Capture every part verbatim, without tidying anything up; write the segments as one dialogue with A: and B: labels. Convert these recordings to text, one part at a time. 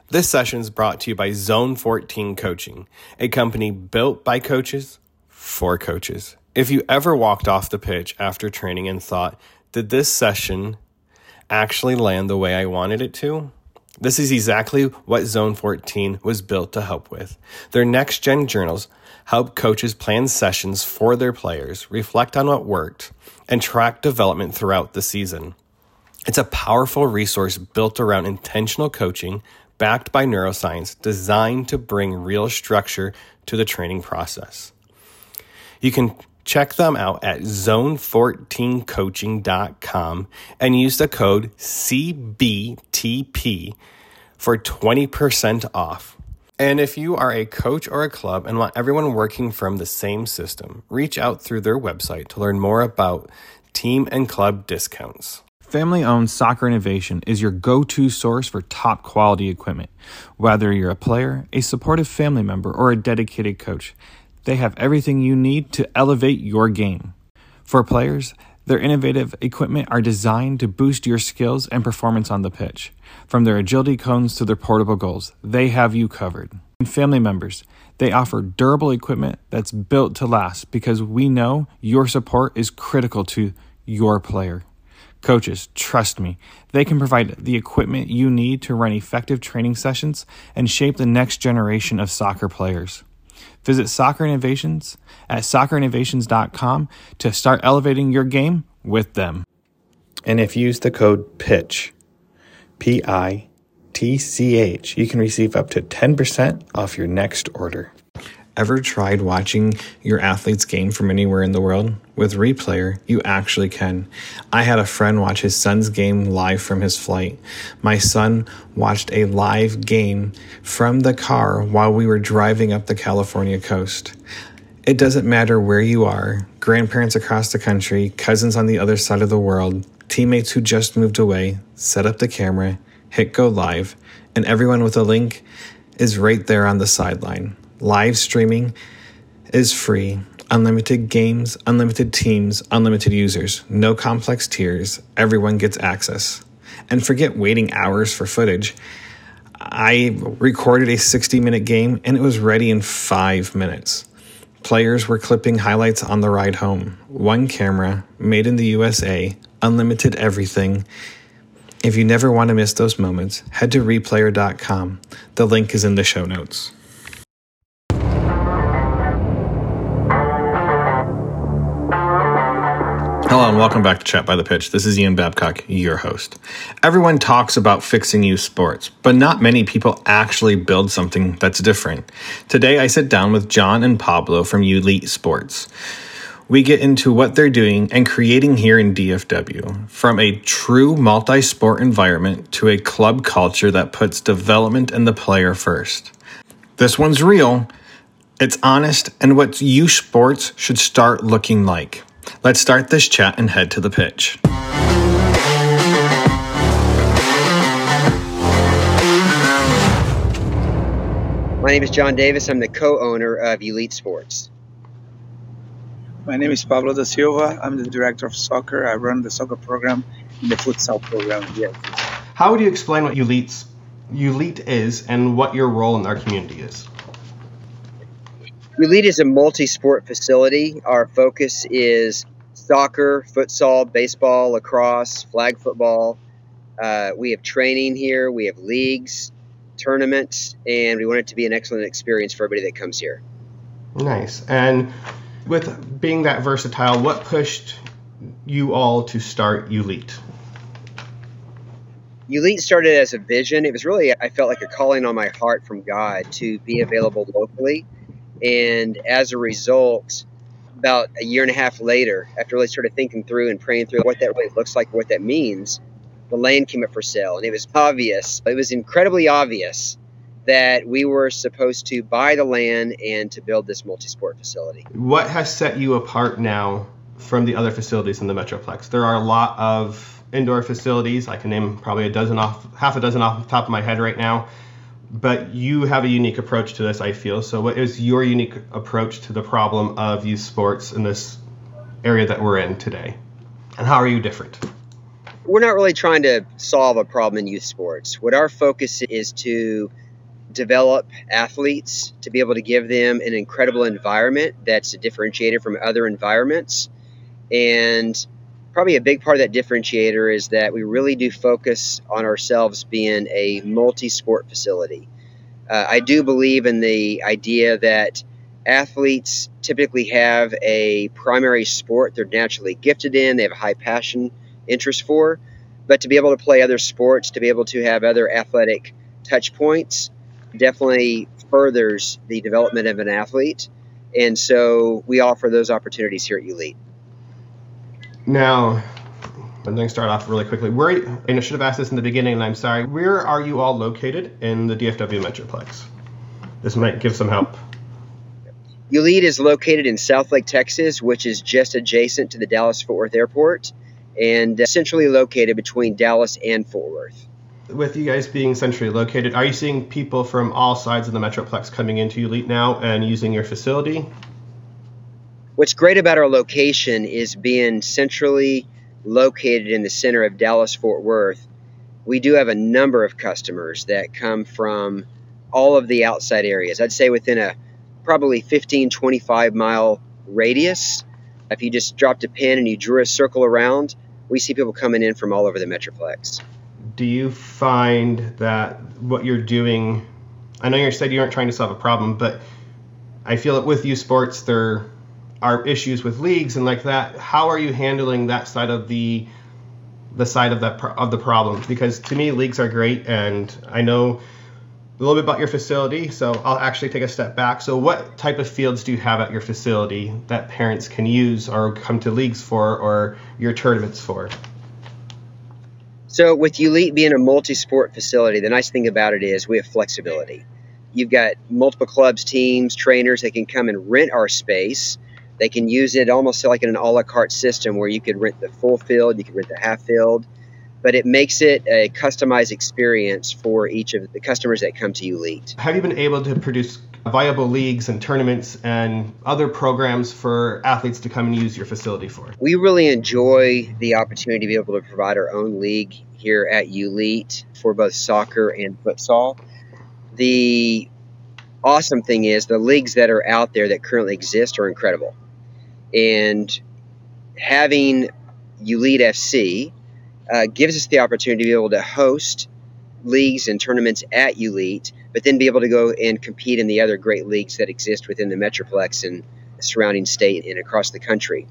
A: This session is brought to you by Zone fourteen Coaching, a company built by coaches for coaches. If you ever walked off the pitch after training and thought, did this session actually land the way I wanted it to? This is exactly what Zone fourteen was built to help with. Their next-gen journals help coaches plan sessions for their players, reflect on what worked, and track development throughout the season. It's a powerful resource built around intentional coaching, backed by neuroscience, designed to bring real structure to the training process. You can check them out at zone fourteen coaching dot com and use the code C B T P for twenty percent off. And if you are a coach or a club and want everyone working from the same system, reach out through their website to learn more about team and club discounts.
B: Family-owned Soccer Innovation is your go-to source for top-quality equipment. Whether you're a player, a supportive family member, or a dedicated coach, they have everything you need to elevate your game. For players, their innovative equipment are designed to boost your skills and performance on the pitch. From their agility cones to their portable goals, they have you covered. And family members, they offer durable equipment that's built to last because we know your support is critical to your player. Coaches, trust me, they can provide the equipment you need to run effective training sessions and shape the next generation of soccer players. Visit Soccer Innovations at soccer innovations dot com to start elevating your game with them. And if you use the code PITCH, P I T C H, you can receive up to ten percent off your next order. Ever tried watching your athlete's game from anywhere in the world? With Replayer, you actually can. I had a friend watch his son's game live from his flight. My son watched a live game from the car while we were driving up the California coast. It doesn't matter where you are, grandparents across the country, cousins on the other side of the world, teammates who just moved away, set up the camera, hit go live, and everyone with a link is right there on the sideline. Live streaming is free. Unlimited games, unlimited teams, unlimited users. No complex tiers. Everyone gets access. And forget waiting hours for footage. I recorded a sixty-minute game and it was ready in five minutes. Players were clipping highlights on the ride home. One camera, made in the U S A, unlimited everything. If you never want to miss those moments, head to replayer dot com. The link is in the show notes. Hello and welcome back to Chat by the Pitch. This is Ian Babcock, your host. Everyone talks about fixing youth sports, but not many people actually build something that's different. Today I sit down with John and Pablo from Elite Sports. We get into what they're doing and creating here in D F W, from a true multi-sport environment to a club culture that puts development and the player first. This one's real, it's honest, and what youth sports should start looking like. Let's start this chat and head to the pitch.
C: My name is John Davis. I'm the co-owner of Elite Sports.
D: My name is Pablo da Silva. I'm the director of soccer. I run the soccer program and the futsal program here.
A: How would you explain what Elite, Elite is and what your role in our community is?
C: Elite is a multi-sport facility. Our focus is soccer, futsal, baseball, lacrosse, flag football. Uh, we have training here. We have leagues, tournaments, and we want it to be an excellent experience for everybody that comes here.
A: Nice. And with being that versatile, what pushed you all to start Elite?
C: Elite started as a vision. It was really, I felt like a calling on my heart from God to be available locally. And as a result, about a year and a half later, after really started thinking through and praying through what that really looks like, what that means, the land came up for sale. And it was obvious, it was incredibly obvious that we were supposed to buy the land and to build this multi-sport facility.
A: What has set you apart now from the other facilities in the Metroplex? There are a lot of indoor facilities. I can name probably a dozen off, half a dozen off the top of my head right now. But you have a unique approach to this, I feel. So what is your unique approach to the problem of youth sports in this area that we're in today? And how are you different?
C: We're not really trying to solve a problem in youth sports. What our focus is to develop athletes, to be able to give them an incredible environment that's differentiated from other environments. And probably a big part of that differentiator is that we really do focus on ourselves being a multi-sport facility. Uh, I do believe in the idea that athletes typically have a primary sport they're naturally gifted in, they have a high passion interest for, but to be able to play other sports, to be able to have other athletic touch points, definitely furthers the development of an athlete. And so we offer those opportunities here at U-Lead.
A: Now, I'm going to start off really quickly. Where, and I should have asked this in the beginning, and I'm sorry. Where are you all located in the D F W Metroplex? This might give some help.
C: U-Lead is located in Southlake, Texas, which is just adjacent to the Dallas-Fort Worth Airport, and centrally located between Dallas and Fort Worth.
A: With you guys being centrally located, are you seeing people from all sides of the Metroplex coming into U-Lead now and using your facility?
C: What's great about our location is being centrally located in the center of Dallas-Fort Worth. We do have a number of customers that come from all of the outside areas. I'd say within a probably fifteen, twenty-five mile radius. If you just dropped a pin and you drew a circle around, we see people coming in from all over the Metroplex.
A: Do you find that what you're doing, I know you said you aren't trying to solve a problem, but I feel that with youth sports there are issues with leagues and like that. How are you handling that side of the the side of that of the problem? Because to me, leagues are great, and I know a little bit about your facility, so I'll actually take a step back. So what type of fields do you have at your facility that parents can use or come to leagues for or your tournaments for?
C: So with U-Lead being a multi-sport facility, the nice thing about it is we have flexibility. You've got multiple clubs, teams, trainers that can come and rent our space. They can use it almost like in an a la carte system where you could rent the full field, you could rent the half field, but it makes it a customized experience for each of the customers that come to U-Lead.
A: Have you been able to produce viable leagues and tournaments and other programs for athletes to come and use your facility for?
C: We really enjoy the opportunity to be able to provide our own league here at U-Lead for both soccer and futsal. The awesome thing is the leagues that are out there that currently exist are incredible. And having U-Lead F C uh, gives us the opportunity to be able to host leagues and tournaments at U-Lead, but then be able to go and compete in the other great leagues that exist within the Metroplex and the surrounding state and across the country.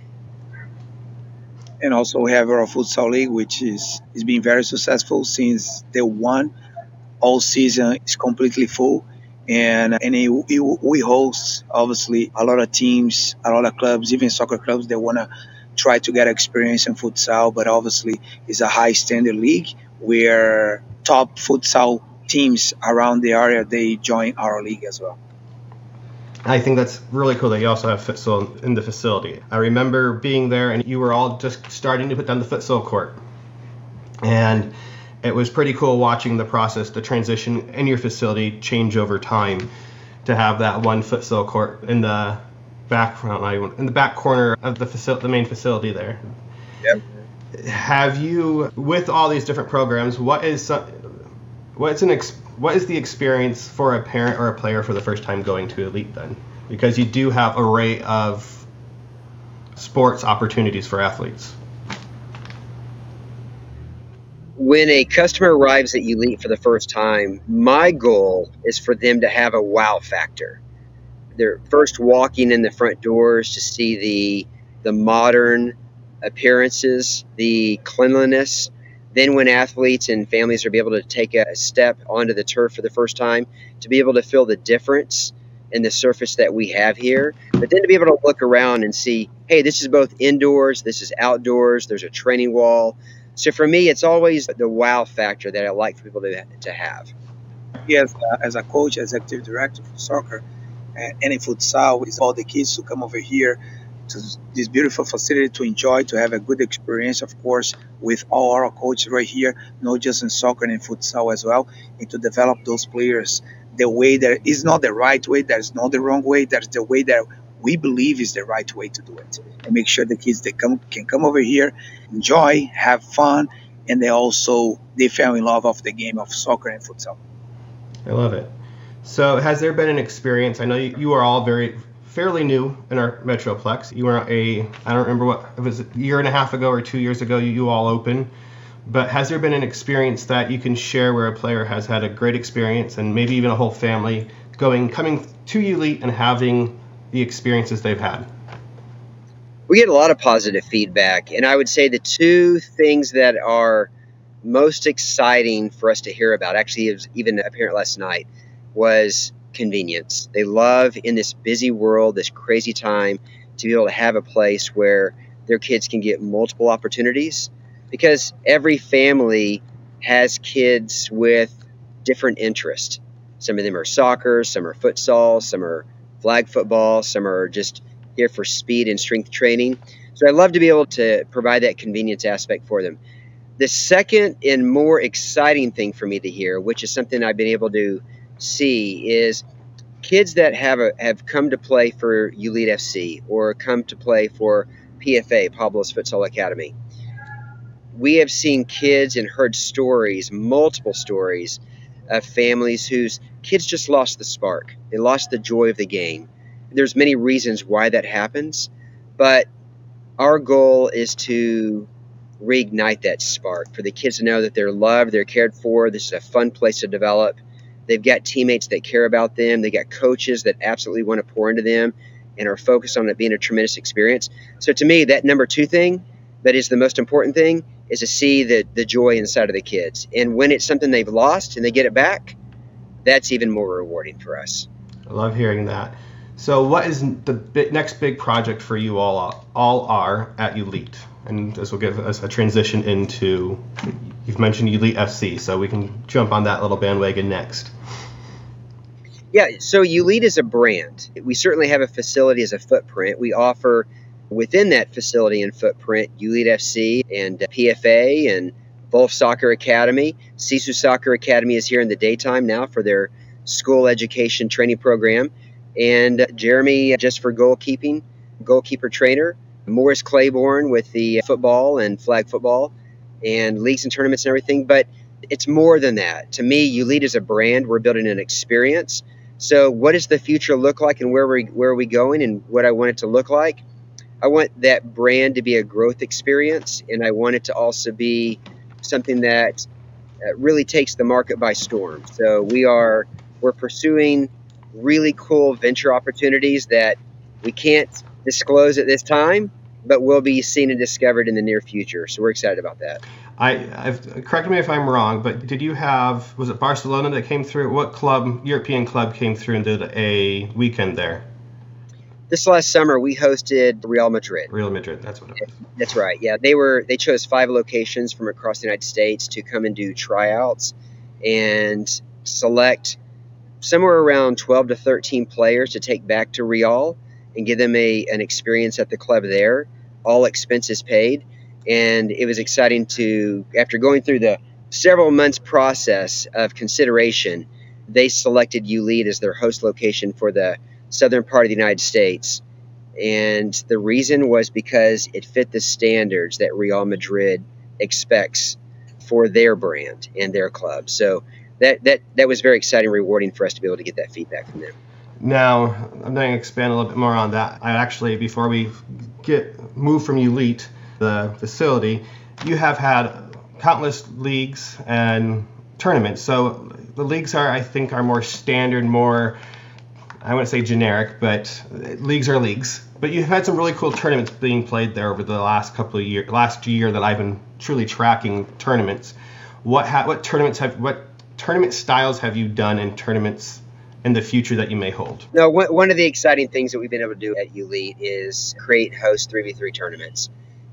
D: And also we have our futsal league, which is, is being very successful since day one. All season is completely full. And, and it, it, we host, obviously, a lot of teams, a lot of clubs, even soccer clubs that want to try to get experience in futsal, but obviously it's a high standard league where top futsal teams around the area, they join our league as well.
A: I think that's really cool that you also have futsal in the facility. I remember being there and you were all just starting to put down the futsal court. And it was pretty cool watching the process, the transition in your facility change over time to have that one futsal court in the back, in the back corner of the facility, the main facility there.
C: Yep.
A: Have you, with all these different programs, what is what's an ex, what is the experience for a parent or a player for the first time going to Elite then? Because you do have an array of sports opportunities for athletes.
C: When a customer arrives at U-Lead for the first time, my goal is for them to have a wow factor. They're first walking in the front doors to see the the modern appearances, the cleanliness. Then when athletes and families are be able to take a step onto the turf for the first time, to be able to feel the difference in the surface that we have here, but then to be able to look around and see, hey, this is both indoors, this is outdoors, there's a training wall. So for me, it's always the wow factor that I like for people to, to have.
D: Yes, uh, as a coach, executive director for soccer and any futsal, is all the kids to come over here to this beautiful facility to enjoy, to have a good experience, of course, with all our coaches right here, not just in soccer and in futsal as well, and to develop those players the way that is not the right way, that is not the wrong way, that is the way that we believe is the right way to do it. And make sure the kids they come can come over here, enjoy, have fun, and they also they fell in love of the game of soccer and futsal.
A: I love it. So has there been an experience? I know you, you are all very fairly new in our Metroplex. You were a, I don't remember what, it was a year and a half ago or two years ago you, you all opened. But has there been an experience that you can share where a player has had a great experience and maybe even a whole family going, coming to Elite and having the experiences they've had?
C: We get a lot of positive feedback, and I would say the two things that are most exciting for us to hear about, actually it was even apparent last night, was convenience. They love in this busy world, this crazy time, to be able to have a place where their kids can get multiple opportunities, because every family has kids with different interests. Some of them are soccer, some are futsal, some are flag football, some are just here for speed and strength training. So I love to be able to provide that convenience aspect for them. The second and more exciting thing for me to hear, which is something I've been able to see, is kids that have a, have come to play for Elite F C or come to play for P F A, Pablo's Futsal Academy. We have seen kids and heard stories, multiple stories, of families whose kids just lost the spark. They lost the joy of the game. There's many reasons why that happens, but our goal is to reignite that spark for the kids to know that they're loved, they're cared for. This is a fun place to develop. They've got teammates that care about them. They got coaches that absolutely want to pour into them and are focused on it being a tremendous experience. So to me, that number two thing that is the most important thing is to see the, the joy inside of the kids. And when it's something they've lost and they get it back, that's even more rewarding for us.
A: I love hearing that. So what is the big, next big project for you all, all are at Elite? And this will give us a transition into, you've mentioned Elite F C, so we can jump on that little bandwagon next.
C: Yeah, so Elite is a brand. We certainly have a facility as a footprint. We offer within that facility and footprint Elite F C and P F A and Wolf Soccer Academy. Sisu Soccer Academy is here in the daytime now for their school education training program. And Jeremy, just for goalkeeping, goalkeeper trainer. Morris Claiborne with the football and flag football and leagues and tournaments and everything. But it's more than that. To me, Elite is a brand. We're building an experience. So what does the future look like and where, we, where are we going and what I want it to look like? I want that brand to be a growth experience, and I want it to also be something that uh, really takes the market by storm. So we are we're pursuing really cool venture opportunities that we can't disclose at this time, but will be seen and discovered in the near future. So we're excited about that.
A: I I've, correct me if I'm wrong, but did you have, was it Barcelona that came through? What club, European club, came through and did a weekend there?
C: This last summer, we hosted Real Madrid.
A: Real Madrid, that's what it was.
C: That's right. Yeah, they were. They chose five locations from across the United States to come and do tryouts and select somewhere around twelve to thirteen players to take back to Real and give them a an experience at the club there, all expenses paid. And it was exciting to, after going through the several months process of consideration, they selected Elite as their host location for the southern part of the United States. And the reason was because it fit the standards that Real Madrid expects for their brand and their club. So that that that was very exciting and rewarding for us to be able to get that feedback from them.
A: Now, I'm going to expand a little bit more on that. I actually, before we get move from Elite, the facility, you have had countless leagues and tournaments. So the leagues are, I think, are more standard, more, I wouldn't say generic, but leagues are leagues. But you've had some really cool tournaments being played there over the last couple of years, last year that I've been truly tracking tournaments. What ha- what tournaments have, what tournament styles have you done in tournaments in the future that you may hold?
C: No, one, one of the exciting things that we've been able to do at Elite is create host three v three tournaments.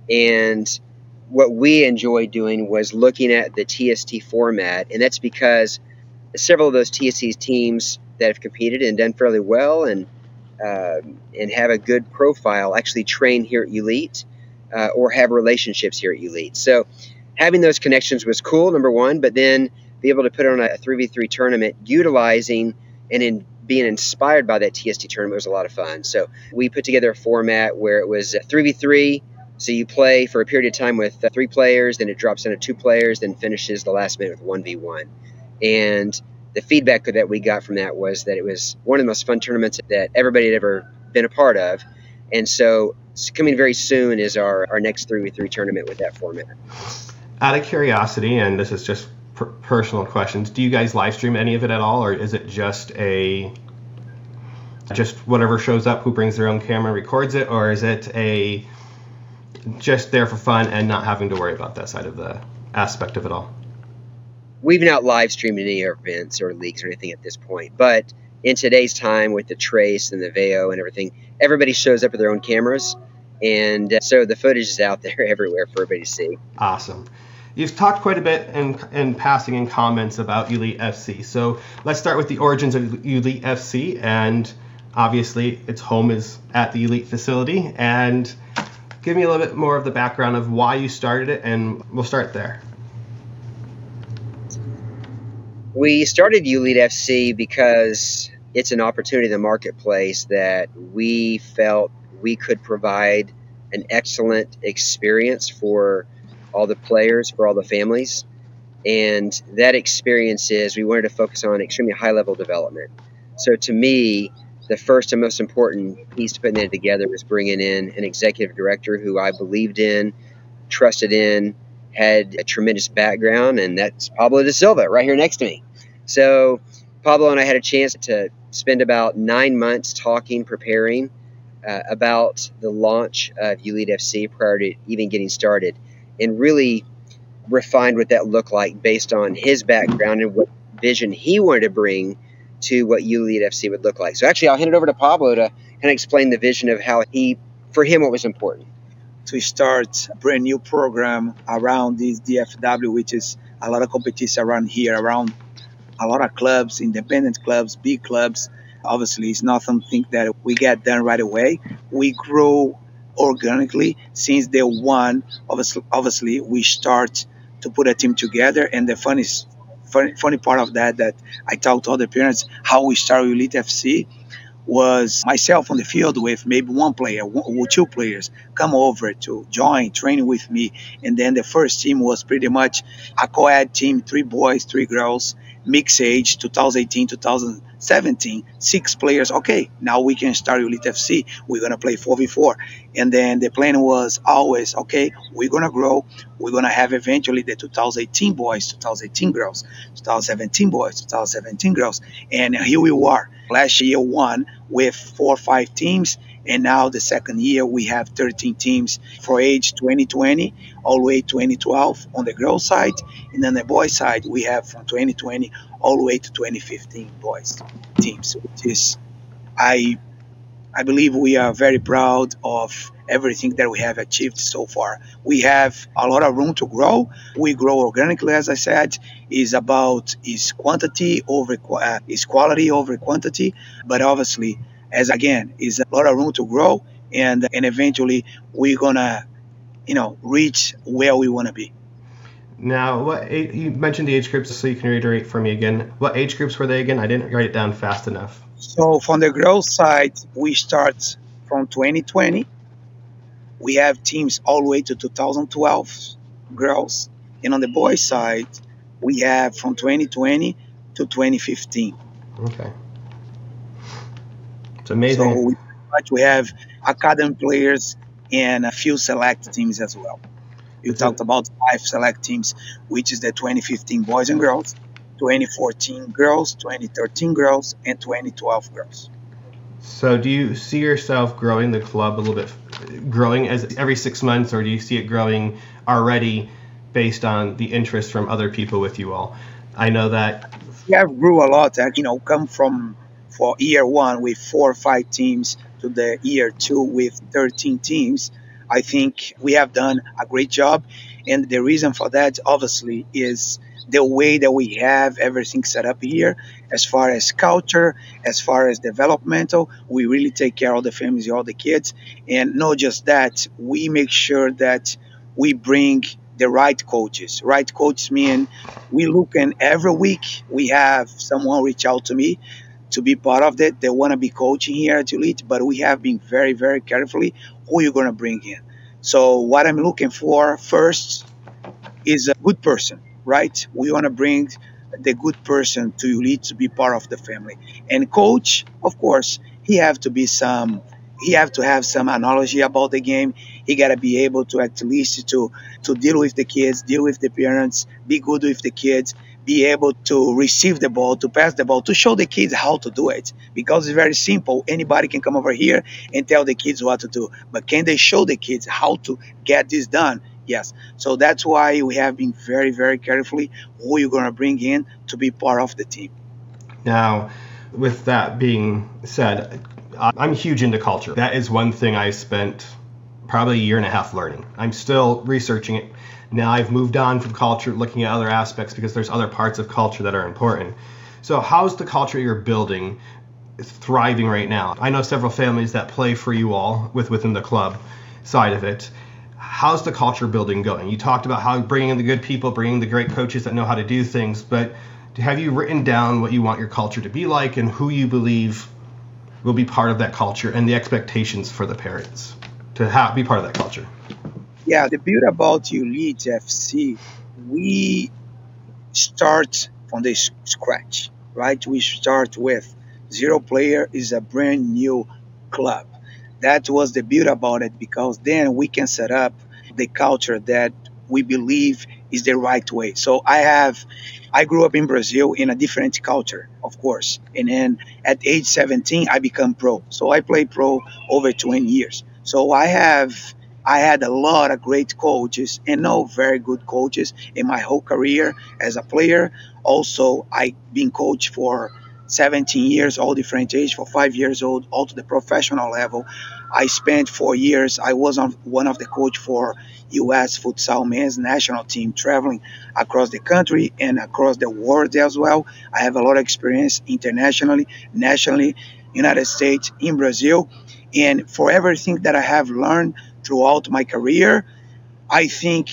C: And what we enjoyed doing was looking at the T S T format, and that's because several of those T S T teams that have competed and done fairly well and uh, and have a good profile actually train here at Elite uh, or have relationships here at Elite. So having those connections was cool, number one, but then be able to put on a three v three tournament utilizing and in being inspired by that T S T tournament was a lot of fun. So we put together a format where it was three v three. So you play for a period of time with uh, three players, then it drops down to two players, then finishes the last minute with one v one. And the feedback that we got from that was that it was one of the most fun tournaments that everybody had ever been a part of. And so coming very soon is our, our next three v three tournament with that format.
A: Out of curiosity, and this is just per- personal questions, do you guys live stream any of it at all, or is it just a just whatever shows up, who brings their own camera records it, or is it a just there for fun and not having to worry about that side of the aspect of it all?
C: We've not live streamed any events or leagues or anything at this point, but in today's time with the Trace and the Veo and everything, everybody shows up with their own cameras, and uh, so the footage is out there everywhere for everybody to see.
A: Awesome. You've talked quite a bit in, in passing in comments about Elite F C. So let's start with the origins of Elite F C, and obviously its home is at the Elite facility. And give me a little bit more of the background of why you started it, and we'll start there.
C: We started Elite F C because it's an opportunity in the marketplace that we felt we could provide an excellent experience for all the players, for all the families. And that experience is we wanted to focus on extremely high-level development. So to me, the first and most important piece to putting it together was bringing in an executive director who I believed in, trusted in, had a tremendous background, and that's Pablo da Silva right here next to me. So Pablo and I had a chance to spend about nine months talking, preparing uh, about the launch of Elite F C prior to even getting started, and really refined what that looked like based on his background and what vision he wanted to bring to what Elite F C would look like. So actually, I'll hand it over to Pablo to kind of explain the vision of how he, for him, what was important.
D: To start a brand new program around this D F W, which is a lot of competition around here, around a lot of clubs, independent clubs, big clubs. Obviously, it's not something that we get done right away. We grow organically since day one. Obviously, obviously, we start to put a team together. And the funny, funny, funny part of that, that I talked to other parents, how we started Elite F C was myself on the field with maybe one player or two players come over to join training with me. And then the first team was pretty much a co-ed team, three boys, three girls, mixed age, twenty eighteen, twenty seventeen, six players. Okay, now we can start Elite F C. We're going to play four v four. And then the plan was always, okay, we're going to grow. We're going to have eventually the two thousand eighteen boys, two thousand eighteen girls, two thousand seventeen boys, two thousand seventeen girls. And here we are. Last year, one with four or five teams. And now the second year, we have thirteen teams for age twenty twenty all the way to twenty twelve on the girls side. And then the boys side, we have from twenty twenty all the way to twenty fifteen boys teams, which is, I, I believe we are very proud of everything that we have achieved so far. We have a lot of room to grow. We grow organically, as I said. Is about is quantity over uh, is quality over quantity, but obviously, as again, is a lot of room to grow, and and eventually we're gonna, you know, reach where we want to be.
A: Now, what you mentioned the age groups, so you can reiterate for me again. What age groups were they again? I didn't write it down fast enough.
D: So from the girls side, we start from twenty twenty. We have teams all the way to two thousand twelve girls, and on the boys side, we have from twenty twenty to twenty fifteen.
A: Okay, it's amazing.
D: So we, we have academy players and a few select teams as well. You
A: It's
D: talked
A: a-
D: about five select teams, which is the twenty fifteen boys and girls, twenty fourteen girls, twenty thirteen girls, and twenty twelve girls.
A: So do you see yourself growing the club a little bit, growing as every six months, or do you see it growing already based on the interest from other people with you all? I know that.
D: We have grew a lot, and you know, come from for year one with four or five teams to the year two with thirteen teams. I think we have done a great job, and the reason for that obviously is the way that we have everything set up here, as far as culture, as far as developmental. We really take care of the families, all the kids, and not just that, we make sure that we bring the right coaches. Right coaches mean we look in every week. We have someone reach out to me to be part of it. They want to be coaching here at Elite, but we have been very, very carefully who you're going to bring in. So what I'm looking for first is a good person, right? We want to bring the good person to Elite to be part of the family. And coach, of course, he have to be some. He have to have some analogy about the game. He gotta be able to at least to to deal with the kids, deal with the parents, be good with the kids, be able to receive the ball, to pass the ball, to show the kids how to do it. Because it's very simple. Anybody can come over here and tell the kids what to do. But can they show the kids how to get this done? Yes. So that's why we have been very, very carefully who you're gonna bring in to be part of the team.
A: Now, with that being said, I- I'm huge into culture. That is one thing I spent probably a year and a half learning. I'm still researching it. Now I've moved on from culture, looking at other aspects because there's other parts of culture that are important. So how's the culture you're building thriving right now? I know several families that play for you all with within the club side of it. How's the culture building going? You talked about how bringing in the good people, bringing the great coaches that know how to do things, but have you written down what you want your culture to be like and who you believe will be part of that culture and the expectations for the parents to have, be part of that culture?
D: Yeah, the beauty about Elite F C, we start from the s- scratch, right? We start with zero player is a brand new club. That was the beauty about it because then we can set up the culture that we believe is the right way. So I have, I grew up in Brazil in a different culture, of course. And then at age seventeen, I become pro. So I played pro over twenty years. So I have, I had a lot of great coaches and no very good coaches in my whole career as a player. Also, I been coached for seventeen years, all different age, for five years old, all to the professional level. I spent four years. I was on one of the coach for U S futsal men's national team, traveling across the country and across the world as well. I have a lot of experience internationally, nationally, United States, in Brazil, and for everything that I have learned throughout my career, I think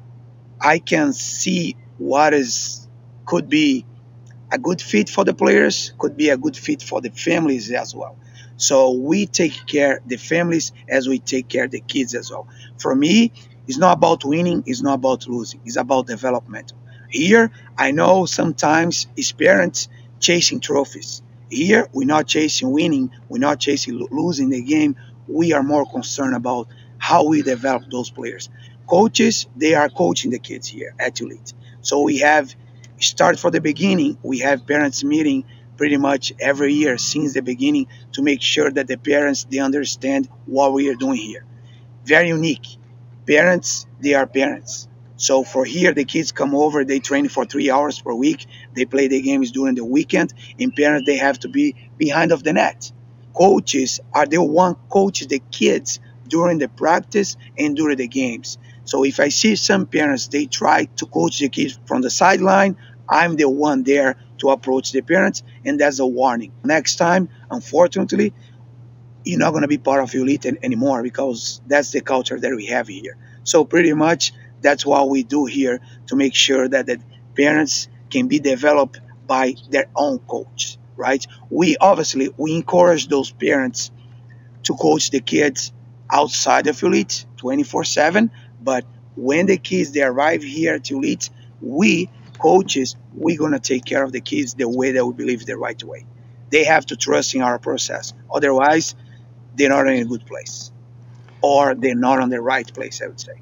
D: I can see what is could be a good fit for the players, could be a good fit for the families as well. So we take care the families as we take care the kids as well. For me, it's not about winning, it's not about losing, it's about development. Here, I know sometimes it's parents chasing trophies. Here, we're not chasing winning, we're not chasing lo- losing the game. We are more concerned about how we develop those players. Coaches, they are coaching the kids here at Elite. So we have start from the beginning. We have parents meeting pretty much every year since the beginning to make sure that the parents they understand what we are doing here. Very unique. Parents, they are parents. So for here, the kids come over, they train for three hours per week. They play the games during the weekend, and parents they have to be behind of the net. Coaches are the one coaches the kids during the practice and during the games. So if I see some parents they try to coach the kids from the sideline, I'm the one there to approach the parents, and that's a warning. Next time, unfortunately, you're not going to be part of elite an- anymore because that's the culture that we have here. So pretty much that's what we do here to make sure that the parents can be developed by their own coach, right? We obviously we encourage those parents to coach the kids outside of elite twenty-four seven, but when the kids they arrive here to elite, we coaches we're going to take care of the kids the way that we believe the right way. They have to trust in our process. Otherwise, they're not in a good place or they're not on the right place, I would say.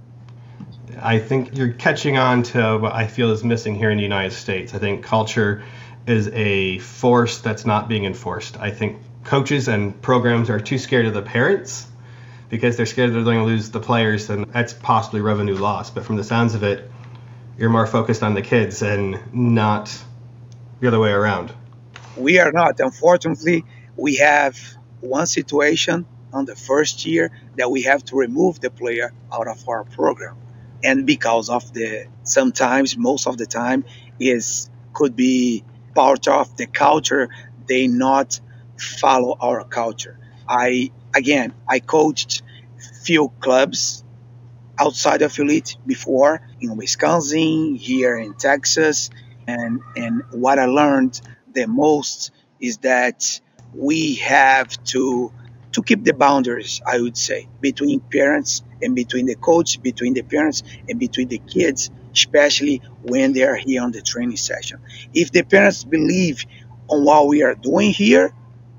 A: I think you're catching on to what I feel is missing here in the United States. I think culture is a force that's not being enforced. I think coaches and programs are too scared of the parents because they're scared they're going to lose the players and that's possibly revenue loss. But from the sounds of it, you're more focused on the kids and not the other way around.
D: We are not. Unfortunately, we have one situation on the first year that we have to remove the player out of our program. And because of the sometimes most of the time is could be part of the culture, they not follow our culture. I again I coached few clubs outside of elite before in Wisconsin, here in Texas, and and what I learned the most is that we have to to keep the boundaries, I would say, between parents and between the coach, between the parents and between the kids, especially when they are here on the training session. If the parents believe on what we are doing here,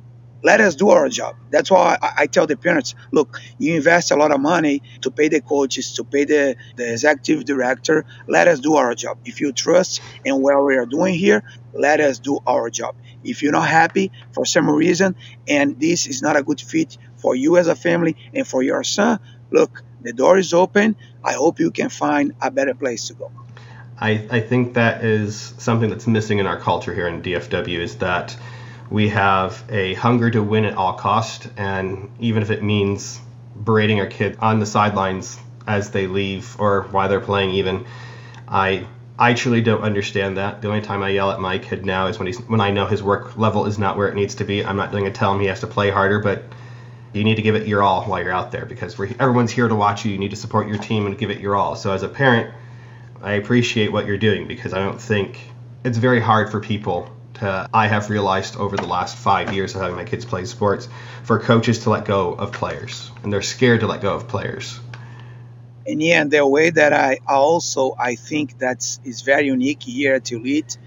D: let us do our job. That's why I, I tell the parents, look, you invest a lot of money to pay the coaches, to pay the, the executive director. Let us do our job. If you trust in what we are doing here, let us do our job. If you're not happy for some reason and this is not a good fit for you as a family and for your son, look, the door is open. I hope you can find a better place to go.
A: I, I think that is something that's missing in our culture here in D F W, is that we have a hunger to win at all cost, and even if it means berating our kids on the sidelines as they leave or while they're playing even, I I truly don't understand that. The only time I yell at my kid now is when he's when I know his work level is not where it needs to be. I'm not going to tell him he has to play harder, but you need to give it your all while you're out there, because we're, everyone's here to watch you. You need to support your team and give it your all. So as a parent, I appreciate what you're doing, because I don't think it's very hard for people to, I have realized over the last five years of having my kids play sports, for coaches to let go of players, and they're scared to let go of players.
D: And yeah, and the way that I also I think that's is very unique here at Elite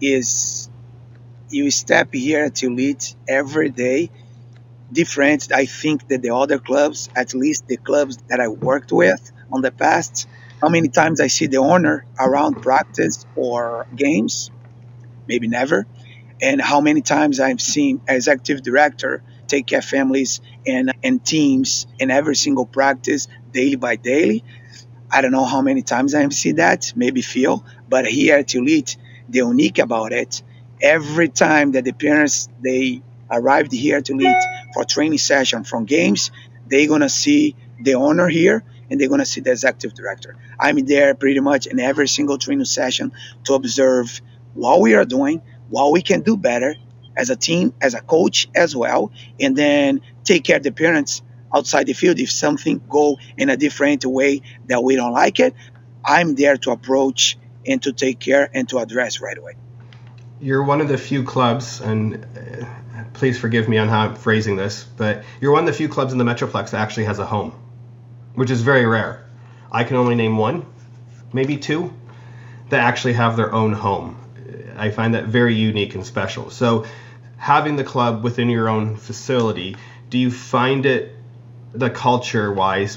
D: is you step here at Elite every day different. I think that the other clubs, at least the clubs that I worked with on the past, how many times I see the owner around practice or games, maybe never, and how many times I've seen as active director take care of families and, and teams in every single practice, daily by daily. I don't know how many times I've seen that, maybe Phil, but here at Elite, the unique about it, every time that the parents, they arrived here at Elite for training session from games, they're going to see the owner here and they're going to see the executive director. I'm there pretty much in every single training session to observe what we are doing, what we can do better as a team, as a coach as well, and then take care of the parents outside the field. If something go in a different way that we don't like it, I'm there to approach and to take care and to address right away.
A: You're one of the few clubs, and uh, please forgive me on how I'm phrasing this, but you're one of the few clubs in the Metroplex that actually has a home, which is very rare. I can only name one, maybe two, that actually have their own home. I find that very unique and special. So having the club within your own facility, do you find it, the culture-wise,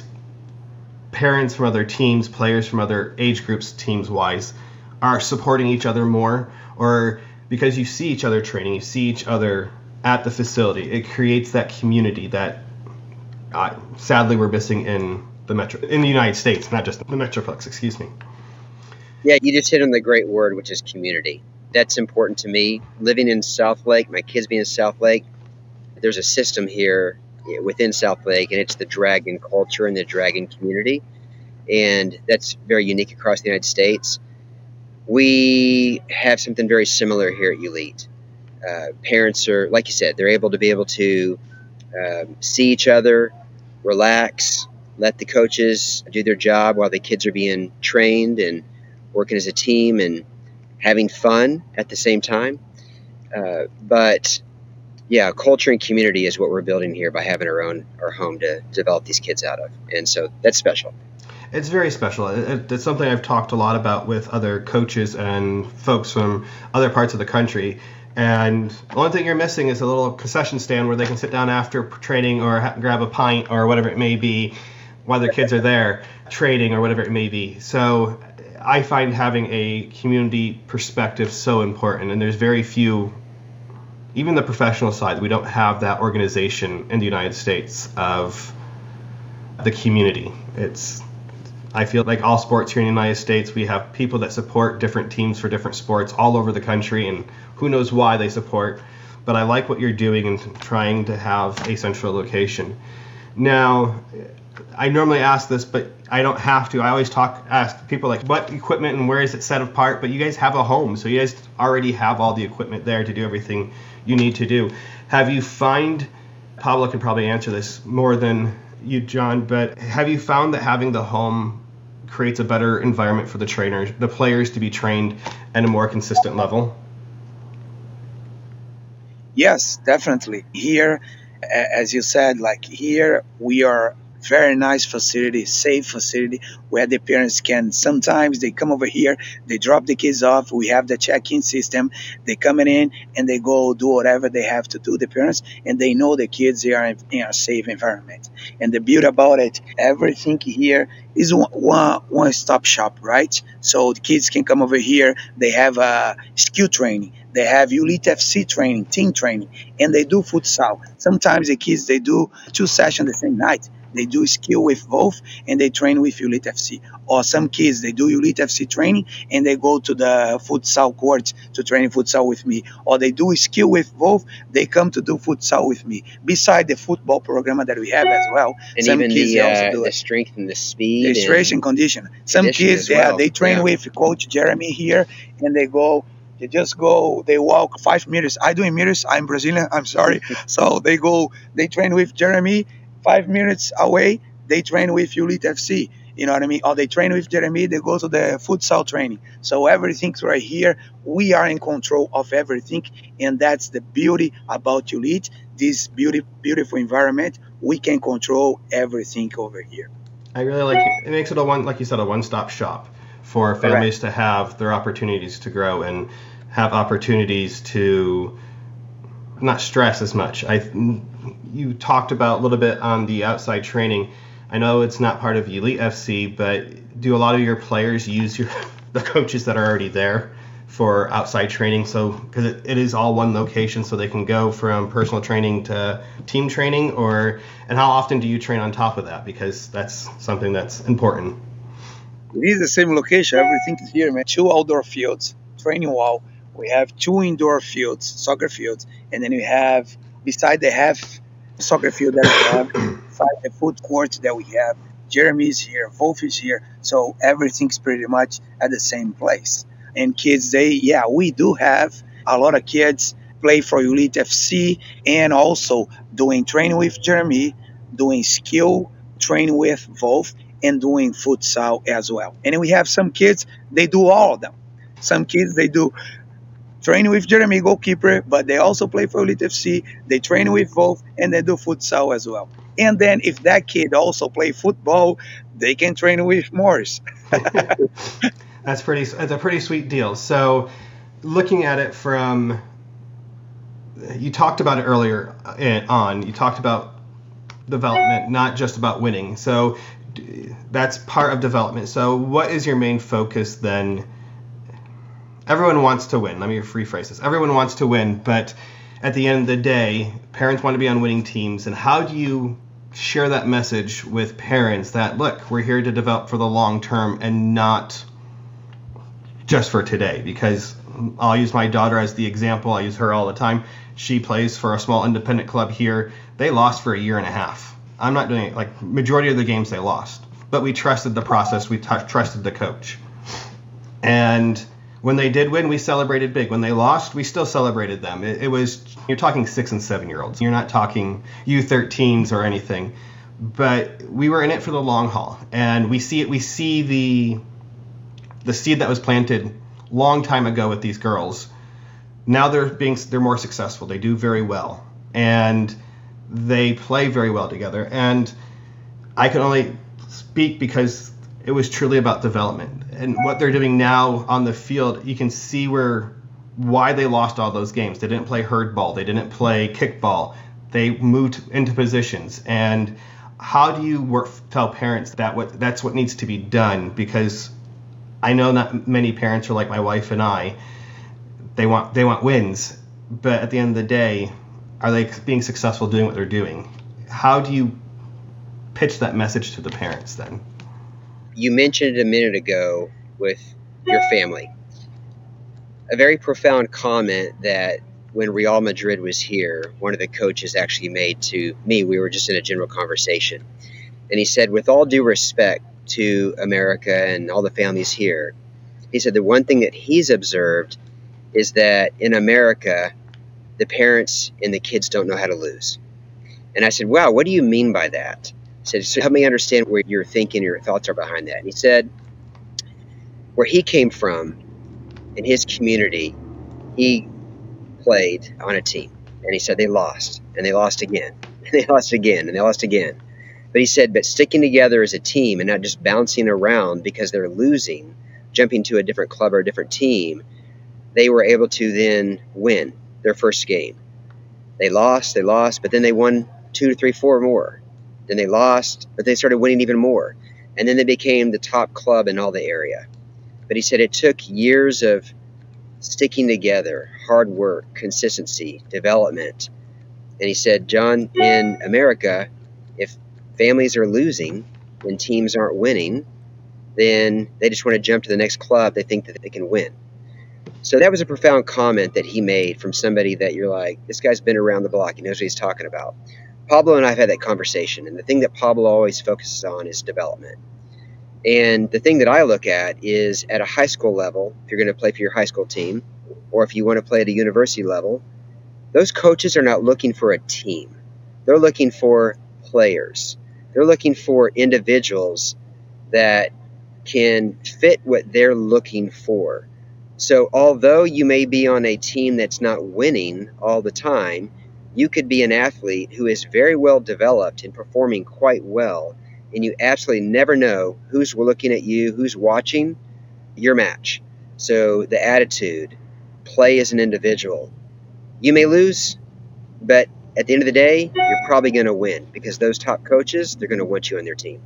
A: parents from other teams, players from other age groups, teams-wise, are supporting each other more? Or because you see each other training, you see each other at the facility, it creates that community that uh, sadly we're missing in the metro, in the United States, not just the Metroplex, excuse me.
C: Yeah, you just hit on the great word, which is community. That's important to me. Living in South Lake, my kids being in South Lake, there's a system here within South Lake, and it's the Dragon culture and the Dragon community. And that's very unique across the United States. We have something very similar here at Elite. Uh, parents are, like you said, they're able to be able to um, see each other, relax, let the coaches do their job while the kids are being trained and working as a team and having fun at the same time. Uh, but yeah, culture and community is what we're building here by having our own our home to develop these kids out of. And so that's special.
A: It's very special. It, it's something I've talked a lot about with other coaches and folks from other parts of the country. And the only thing you're missing is a little concession stand where they can sit down after training or ha- grab a pint or whatever it may be while their kids are there training or whatever it may be. So I find having a community perspective so important, and there's very few, even the professional side, we don't have that organization in the United States of the community. It's, I feel like all sports here in the United States, we have people that support different teams for different sports all over the country, and who knows why they support. But I like what you're doing and trying to have a central location. Now, I normally ask this, but I don't have to. I always talk, ask people like what equipment and where is it set apart, but you guys have a home, so you guys already have all the equipment there to do everything you need to do. Have you find, Pablo can probably answer this more than you, John, but have you found that having the home creates a better environment for the trainers, the players to be trained at a more consistent level?
D: Yes, definitely. Here, a- as you said, like here we are very nice facility, safe facility where the parents can sometimes they come over here, they drop the kids off. We have the check-in system. They coming in and they go do whatever they have to do, the parents, and they know the kids they are in, in a safe environment. And the beauty about it, everything here is one, one, one stop shop, right? So the kids can come over here. They have a skill training. They have Elite F C training, team training, and they do futsal. Sometimes the kids they do two sessions the same night. They do skill with both, and they train with Elite F C. Or some kids they do Elite F C training, and they go to the futsal court to train futsal with me. Or they do skill with both. They come to do futsal with me. Beside the football program that we have as well,
C: And
D: some
C: even
D: kids
C: the
D: they also
C: uh,
D: do
C: the
D: it.
C: strength and the
D: The
C: speed
D: stretch
C: and
D: and condition. Some
C: condition
D: kids,
C: as
D: yeah,
C: well.
D: they train
C: Yeah.
D: with Coach Jeremy here, and they go. They just go. They walk five meters. I do in meters. I'm Brazilian. I'm sorry. So they go. They train with Jeremy. Five minutes away, they train with Elite F C. You know what I mean? Or they train with Jeremy. They go to the futsal training. So everything's right here. We are in control of everything, and that's the beauty about Elite. This beauty, beautiful environment. We can control everything over here.
A: I really like it. It makes it a one, like you said, a one-stop shop for
D: Correct.
A: families to have their opportunities to grow and have opportunities to not stress as much. I, you talked about a little bit on the outside training. I know it's not part of Elite F C, but do a lot of your players use your the coaches that are already there for outside training? So because it, it is all one location, so they can go from personal training to team training, or and how often do you train on top of that? Because that's something that's important.
D: It is the same location. Everything is here, man. Two outdoor fields, training wall. We have two indoor fields, soccer fields, and then we have beside the half soccer field that we have, beside the food court that we have. Jeremy's here, Wolf is here, so everything's pretty much at the same place. And kids, they yeah, we do have a lot of kids play for Elite F C and also doing training with Jeremy, doing skill training with Wolf, and doing futsal as well. And we have some kids, they do all of them. Some kids, they do training with Jeremy, goalkeeper, but they also play for Elite F C. They train with Wolf, and they do futsal as well. And then if that kid also play football, they can train with Morris.
A: That's pretty. That's a pretty sweet deal. So, looking at it from, you talked about it earlier on. You talked about development, not just about winning. So, that's part of development. So, what is your main focus then? Everyone wants to win. Let me rephrase this. Everyone wants to win, but at the end of the day, parents want to be on winning teams. And how do you share that message with parents that, look, we're here to develop for the long term and not just for today? Because I'll use my daughter as the example. I use her all the time. She plays for a small independent club here. They lost for a year and a half. I'm not doing it. Like, majority of the games they lost. But we trusted the process. We t- trusted the coach. And when they did win, we celebrated big. When they lost, we still celebrated them. It, it was, you're talking six and seven year olds. You're not talking U thirteens or anything. But we were in it for the long haul. And we see it. We see the the seed that was planted long time ago with these girls. Now they're being they're more successful. They do very well, and they play very well together. And I can only speak because it was truly about development. And what they're doing now on the field, you can see where why they lost all those games. They didn't play herd ball. They didn't play kickball. They moved into positions. And how do you work, tell parents that what that's what needs to be done? Because I know not many parents are like my wife and I. They want they want wins, but at the end of the day, are they being successful doing what they're doing? How do you pitch that message to the parents then?
C: You mentioned it a minute ago with your family. A very profound comment that when Real Madrid was here, one of the coaches actually made to me. We were just in a general conversation. And he said, with all due respect to America and all the families here, he said the one thing that he's observed is that in America, the parents and the kids don't know how to lose. And I said, wow, what do you mean by that? He said, so help me understand where your thinking, your thoughts are behind that. And he said, where he came from, in his community, he played on a team. And he said they lost, and they lost again, and they lost again, and they lost again. But he said, but sticking together as a team and not just bouncing around because they're losing, jumping to a different club or a different team, they were able to then win their first game. They lost, they lost, but then they won two to three, four more. Then they lost, but they started winning even more. And then they became the top club in all the area. But he said it took years of sticking together, hard work, consistency, development. And he said, John, in America, if families are losing and teams aren't winning, then they just want to jump to the next club. They think that they can win. So that was a profound comment that he made from somebody that you're like, this guy's been around the block. He knows what he's talking about. Pablo and I have had that conversation. And the thing that Pablo always focuses on is development. And the thing that I look at is at a high school level, if you're going to play for your high school team, or if you want to play at a university level, those coaches are not looking for a team. They're looking for players. They're looking for individuals that can fit what they're looking for. So although you may be on a team that's not winning all the time, you could be an athlete who is very well developed and performing quite well, and you absolutely never know who's looking at you, who's watching your match. So the attitude, play as an individual. You may lose, but at the end of the day, you're probably going to win because those top coaches, they're going to want you on their team.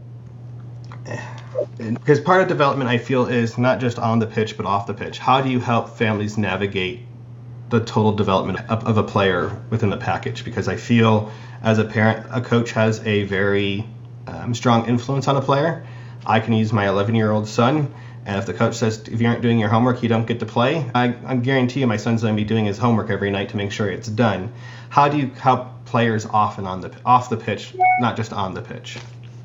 A: Because part of development, I feel, is not just on the pitch, but off the pitch. How do you help families navigate the total development of, of a player within the package? Because I feel, as a parent, a coach has a very um, strong influence on a player. I can use my eleven-year-old son, and if the coach says, if you aren't doing your homework, you don't get to play, I, I guarantee you my son's going to be doing his homework every night to make sure it's done. How do you help players off and on the off the pitch, not just on the pitch?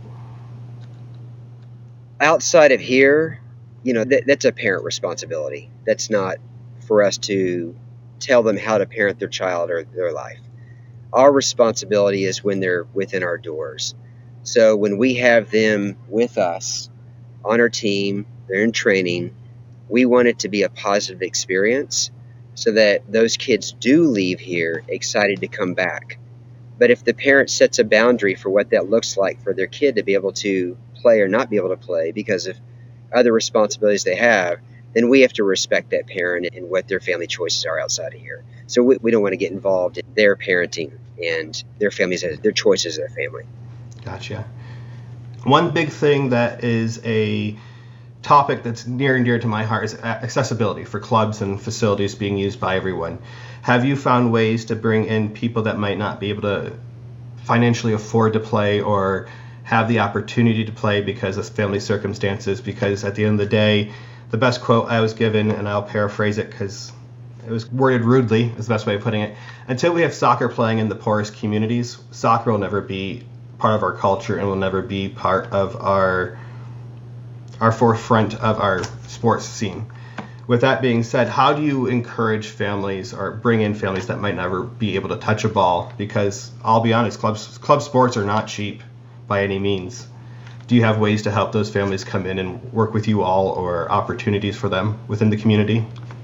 C: Outside of here, you know, that, that's a parent responsibility. That's not for us to tell them how to parent their child or their life. Our responsibility is when they're within our doors. So when we have them with us on our team, they're in training, we want it to be a positive experience so that those kids do leave here excited to come back. But if the parent sets a boundary for what that looks like for their kid to be able to play or not be able to play because of other responsibilities they have, then we have to respect that parent and what their family choices are outside of here. So we, we don't want to get involved in their parenting and their families, their choices as a family.
A: Gotcha. One big thing that is a topic that's near and dear to my heart is accessibility for clubs and facilities being used by everyone. Have you found ways to bring in people that might not be able to financially afford to play or have the opportunity to play because of family circumstances? Because at the end of the day, the best quote I was given, and I'll paraphrase it because it was worded rudely, is the best way of putting it, until we have soccer playing in the poorest communities, soccer will never be part of our culture and will never be part of our our forefront of our sports scene. With that being said, how do you encourage families or bring in families that might never be able to touch a ball? Because I'll be honest, clubs, club sports are not cheap by any means. Do you have ways to help those families come in and work with you all, or opportunities for them within the community?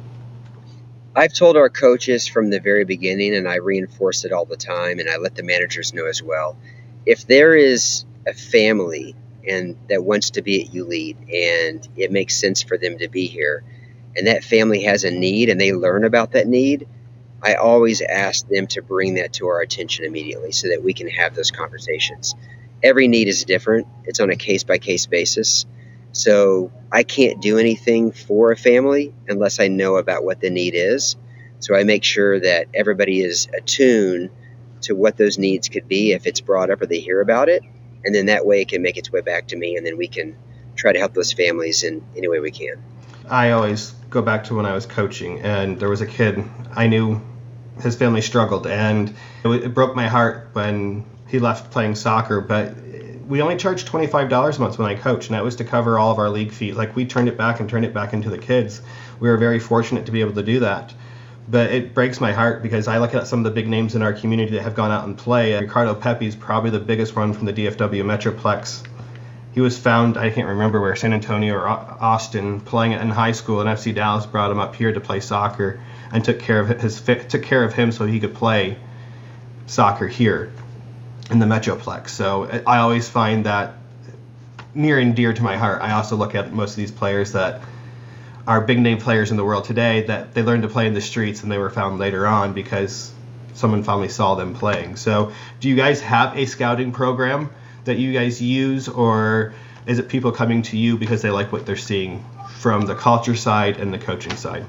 C: I've told our coaches from the very beginning, and I reinforce it all the time, and I let the managers know as well. If there is a family and that wants to be at U Lead and it makes sense for them to be here, and that family has a need and they learn about that need, I always ask them to bring that to our attention immediately so that we can have those conversations. Every need is different. It's on a case-by-case basis. So I can't do anything for a family unless I know about what the need is. So I make sure that everybody is attuned to what those needs could be if it's brought up or they hear about it. And then that way it can make its way back to me, and then we can try to help those families in any way we can.
A: I always go back to when I was coaching, and there was a kid I knew, his family struggled, and it, it broke my heart when he left playing soccer. But we only charged twenty-five dollars a month when I coached, and that was to cover all of our league fees. Like, we turned it back and turned it back into the kids. We were very fortunate to be able to do that. But it breaks my heart because I look at some of the big names in our community that have gone out and play. Ricardo Pepe is probably the biggest one from the D F W Metroplex. He was found, I can't remember where, San Antonio or Austin, playing it in high school, and F C Dallas brought him up here to play soccer. and took care of his took care of him so he could play soccer here in the Metroplex. So I always find that near and dear to my heart. I also look at most of these players that are big name players in the world today that they learned to play in the streets and they were found later on because someone finally saw them playing. So do you guys have a scouting program that you guys use, or is it people coming to you because they like what they're seeing from the culture side and the coaching side?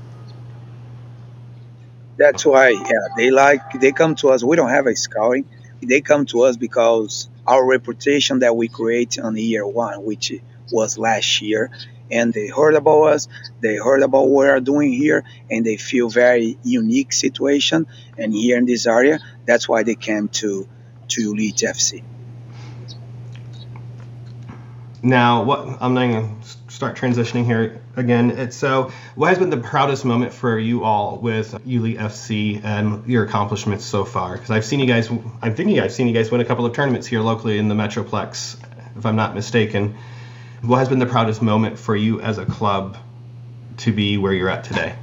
D: That's why, yeah, they like they come to us. We don't have a scouting. They come to us because our reputation that we create on the year one, which was last year, and they heard about us, they heard about what we're doing here, and they feel very unique situation. And here in this area, that's why they came to to Elite F C.
A: Now, what I'm going to start transitioning here again. It's so, what has been the proudest moment for you all with Elite F C and your accomplishments so far? Because I've seen you guys, I'm thinking I've seen you guys win a couple of tournaments here locally in the Metroplex, if I'm not mistaken. What has been the proudest moment for you as a club to be where you're at today?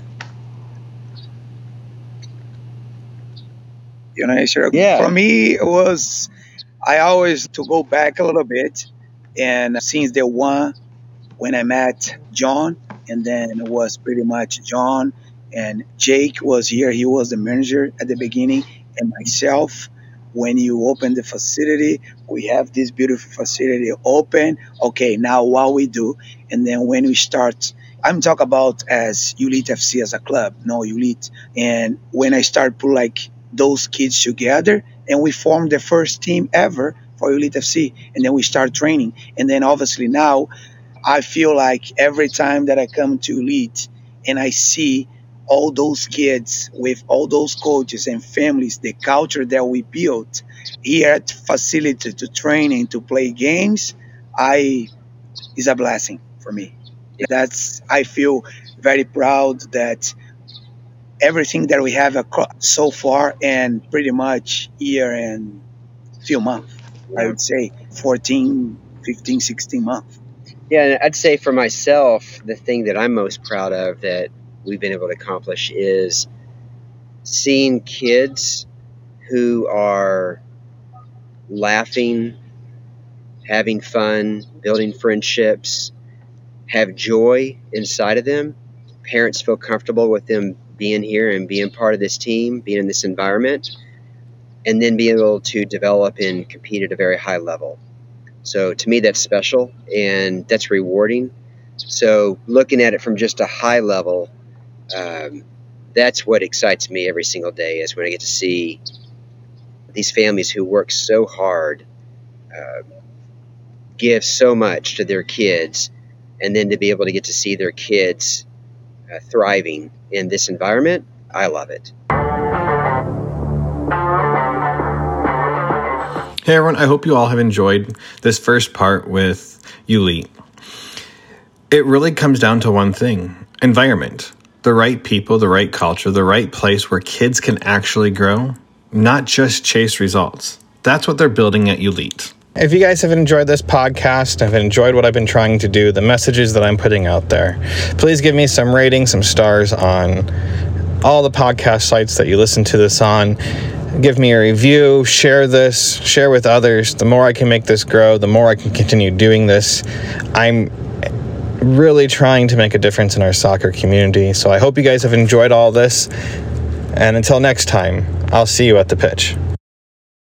D: You know, sure.
C: Yeah.
D: For me, it was, I always, to go back a little bit, and since day one, when I met John, and then it was pretty much John and Jake was here. He was the manager at the beginning, and myself. When you open the facility, we have this beautiful facility open. Okay, now what we do, and then when we start, I'm talking about as Elite F C as a club, no Elite. And when I start put like those kids together, and we form the first team ever for Elite F C, and then we start training, and then obviously now, I feel like every time that I come to Elite and I see all those kids with all those coaches and families, the culture that we built here at facility to training, to play games, I is a blessing for me. That's, I feel very proud that everything that we have so far, and pretty much here in a few months, I would say fourteen, fifteen, sixteen months.
C: Yeah, and I'd say for myself, the thing that I'm most proud of that we've been able to accomplish is seeing kids who are laughing, having fun, building friendships, have joy inside of them. Parents feel comfortable with them being here and being part of this team, being in this environment, and then being able to develop and compete at a very high level. So to me, that's special and that's rewarding. So looking at it from just a high level, um, that's what excites me every single day, is when I get to see these families who work so hard, uh, give so much to their kids, and then to be able to get to see their kids uh, thriving in this environment. I love it.
B: Hey everyone, I hope you all have enjoyed this first part with Elite. It really comes down to one thing: environment. The right people, the right culture, the right place where kids can actually grow, not just chase results. That's what they're building at Elite. If you guys have enjoyed this podcast, have enjoyed what I've been trying to do, the messages that I'm putting out there, please give me some ratings, some stars on all the podcast sites that you listen to this on. Give me a review, share this, share with others. The more I can make this grow, the more I can continue doing this. I'm really trying to make a difference in our soccer community. So I hope you guys have enjoyed all this. And until next time, I'll see you at the pitch.